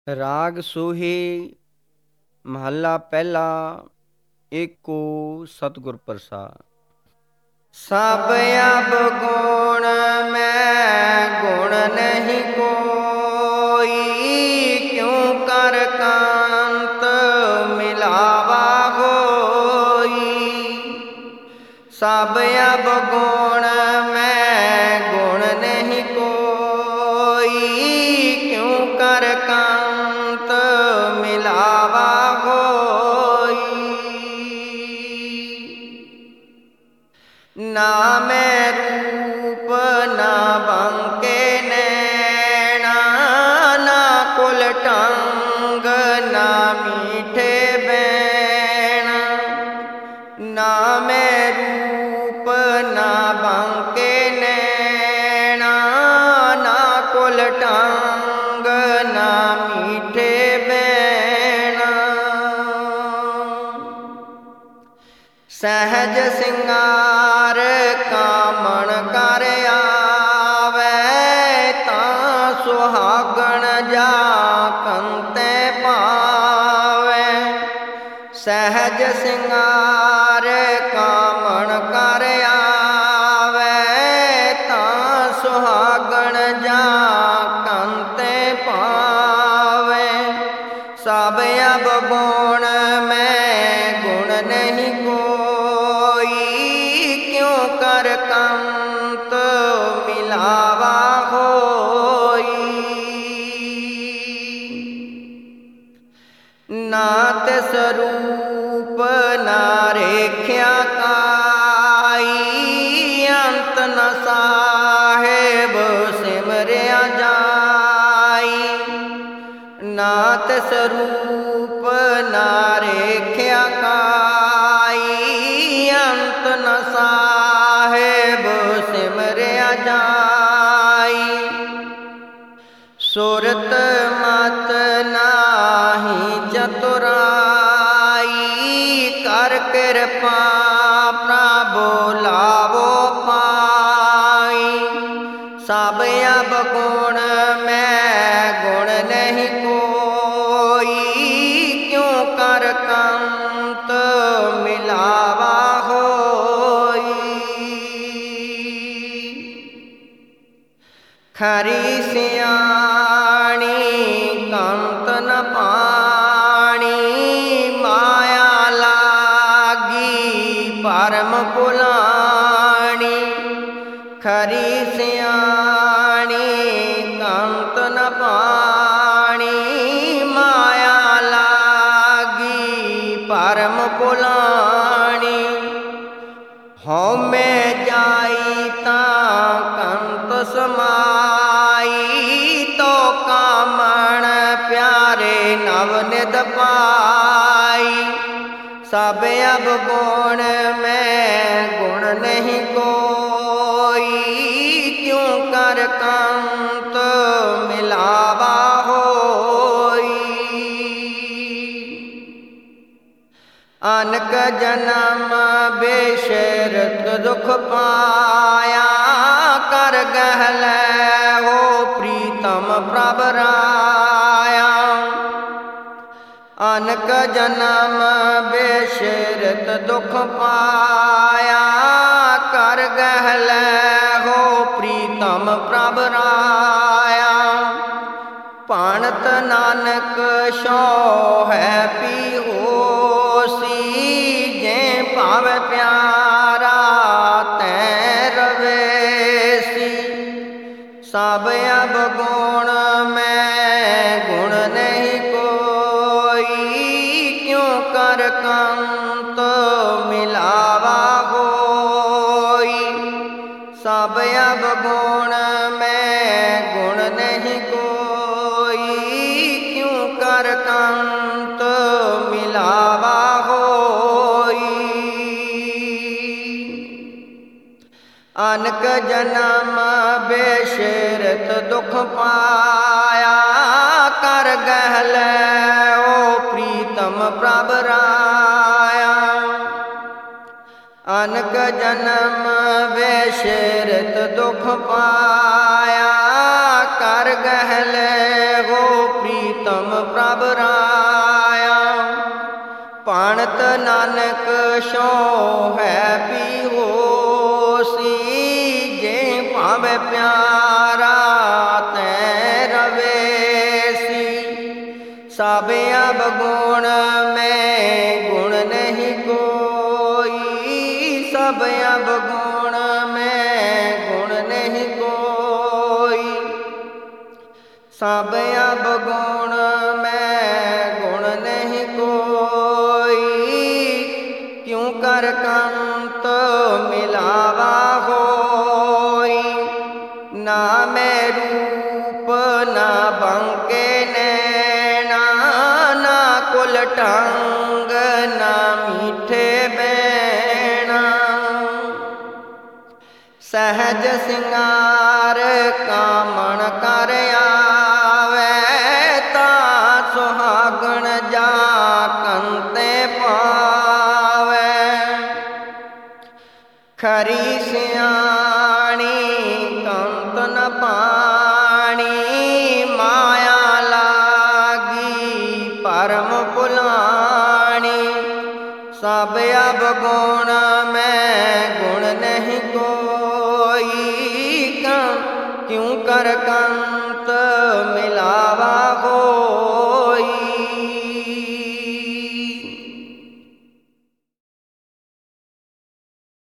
ਰਾਗ ਸੋਹੀ ਮਹੱਲਾ ਪਹਿਲਾ। ਏਕੋ ਸਤਿਗੁਰ ਪ੍ਰਸਾਦ। ਸਭ ਅਬ ਗੁਣ ਮੈਂ ਗੁਣ ਨਹੀਂ ਕੋਈ, ਕਿਉ ਕਰ ਕਾਂਤ ਮਿਲਾਵਾ ਹੋਈ। ਸਭ ਅਬ ਗੁਣ ਮੈਂ ਗੁਣ ਨਹੀਂ ਕੋਈ, ਕਿਉ ਕਰ ਕਾਂਤ ਮਿਲਾਵਾ ਹੋਈ। ਨਾ ਮੈਂ ਰੂਪ ਨਾ ਬੰਕੇ ਨੈਣਾ, ਨਾ ਕੁਲ ਟੰਗ ਨਾ ਮੀਠੇ ਬੈਣਾ। ਨਾ ਮੈਂ ਰੂਪ ਨਾ ਬੰਕੇ ਨੈਣਾ, ਨਾ ਕੁਲ ਟੰਗ ਨਾ ਮੀਠੇ ਬੈਣਾ। ਸਹਿਜ ਸਿੰਗਾਰ ਕਾਮਣ ਕਰ ਆਵੈ, ਤਾਂ ਸੁਹਾਗਣ ਜਾ ਕੰਤੈ ਪਾਵੈ। ਸਹਿਜ ਸਿੰਗਾਰ ਕਾਮਣ ਕਰ ਆਵੈ, ਤਾਂ ਸੁਹਾਗਣ ਜਾ ਕੰਤੈ ਪਾਵੈ। ਸਭ ਅਬ ਗੁਣ ਮੈਂ ਗੁਣ ਨਹੀਂ ਕੋਈ, ਕਿਉ ਕਰ ਕੰਤ ਮਿਲਾਵਾ ਹੋਈ। ਨਾ ਤਿਸ ਰੂਪ ਨਾ ਰੇਖਿਆ ਕਾਈ, ਅੰਤ ਨ ਸਾਹਿਬ ਸਿਮਰਿਆ ਜਾਈ। ਨਾ ਤਿਸ ਰੂਪ ਨਾ ਰੇਖਿਆ ਕਾਈ, ਅੰਤ ਨ ਸਾਹਿਬ ਸਿਮਰਿਆ ਜਾਈ। ਸੁਰਤ ਮਤ ਨਾਹੀ ਚਤੁਰਾਈ, ਕਰ ਕਿਰਪਾ ਪ੍ਰਭ ਲਾਵੋ ਪਾਈ। ਸਭ ਅਬ ਗੁਣ ਮੈਂ ਗੁਣ ਨਹੀਂ ਕੋਈ, ਕਿਉ ਕਰ ਕੰਤ ਮਿਲਾਵਾ ਹੋਈ। ਖਰੀ ਸਿਆਣੀ ਕੰਤ ਨ ਪਾਣੀ, ਮਾਇਆ ਲਾਗੀ ਭਰਮ ਭੁਲਾਣੀ। ਖਰੀ ਸਿਆਣੀ ਕੰਤ ਨ ਪਾਣੀ, ਮਾਇਆ ਲਾਗੀ ਭਰਮ ਭੁਲਾਣੀ। ਹਉਮੈ ਜਾਈ ਤਾਂ ਕੰਤ ਸਮਾਈ, ਤੋ ਕਾਮਣ ਪਿਆਰੇ ਨਵ ਨਿਧ ਪਾਈ। ਸਭ ਅਬ ਗੁਣ ਮੈਂ ਗੁਣ ਨਹੀਂ ਕੋਈ, ਕਿਉ ਕਰ ਕੰਤ ਮਿਲਾਵਾ ਹੋਈ। ਅਨਕ ਜਨਮ ਬੇਸ਼ਰਤ ਦੁਖ ਪਾਇਆ, ਕਰ ਗਹਿਲੇ ਹੋ ਪ੍ਰੀਤਮ ਪ੍ਰਭ ਰਾਇਆ। ਅਨਕ ਜਨਮ ਬੇਸ਼ਰਤ ਦੁਖ ਪਾਇਆ, ਕਰ ਗਹਿਲੇ ਹੋ ਪ੍ਰੀਤਮ ਪ੍ਰਭ ਰਾਇਆ। ਭਾਣਤ ਨਾਨਕ ਸੋ ਹੈ ਪੀ ਹੋਸੀ, ਜੇ ਭਾਵੈ ਪਿਆਰਾ ਤੈ ਰਵੇਸੀ। ਸਭ ਅਬ ਗੁਣ ਮੈਂ ਗੁਣ ਨਹੀਂ ਕੋਈ, ਕਿਉ ਕਰ ਕੰਤ ਮਿਲਾਵਾ ਹੋਈ। ਸਭ ਅਬ ਗੁਣ ਮੈਂ ਗੁਣ ਨਹੀਂ ਕੋਈ, ਕਿਉ ਕਰ ਕੰਤ ਮਿਲਾਵਾ ਹੋਈ। ਅਨਕ ਜਨਮ ਬੇਸ਼ਰਤ ਦੁਖ ਪਾਇਆ, ਕਰ ਗਹਿਲੇ ਹੋ ਪ੍ਰੀਤਮ ਪ੍ਰਭ ਰਾਇਆ। ਅਨਕ ਜਨਮ ਬੇਸ਼ਰਤ ਦੁਖ ਪਾਇਆ, ਕਰ ਗਹਿਲੇ ਹੋ ਪ੍ਰੀਤਮ ਪ੍ਰੀਤਮ ਪ੍ਰਭ ਰਾਇਆ। ਭਾਣਤ ਨਾਨਕ ਸੋ ਹੈ ਪੀਹੋਸੀ, ਜੇ ਭਾਵੇਂ ਪਿਆਰਾ ਤੈ ਰਵੇਸੀ। ਸਭ ਅਬ ਗੁਣ ਮੈਂ ਗੁਣ ਨਹੀਂ ਕੋਈ, ਸਭ ਅਬ ਗੁਣ ਮੈਂ ਗੁਣ ਨਹੀਂ ਕੋਈ। ਸਭ ਅਬ ਗੁਣ ਮੈਂ ਗੁਣ ਨਹੀਂ ਕੋਈ, ਕਿਉ ਕਰ ਕੰਤ ਮਿਲਾਵਾ ਹੋਈ। ਨਾ ਮੈਂ ਰੂਪ ਨਾ ਬੰਕੇ ਨੈਣਾ, ਨਾ ਕੁਲ ਢੰਗ ਨਾ ਮੀਠੇ ਬੈਣਾ। ਸਹਿਜ ਸਿੰਗਾਰ ਕਾਮਣ ਕਰ ਆਵੈ, ਤਾਂ ਸੁਹਾਗਣ ਜਾ ਕੰਤੇ ਪਾਵੈ। ਖਰੀ ਸਿਆਣੀ ਕੰਤ ਨ ਪਾਣੀ, ਮਾਇਆ ਲਾਗੀ ਪਰਮ ਭੁਲਾਣੀ। ਸਭ ਅਬ ਗੁਣ ਮੈਂ ਗੁਣ ਨਹੀਂ ਕੋਈ, ਕਿਉ ਕਰ ਕੰਤ ਮਿਲਾ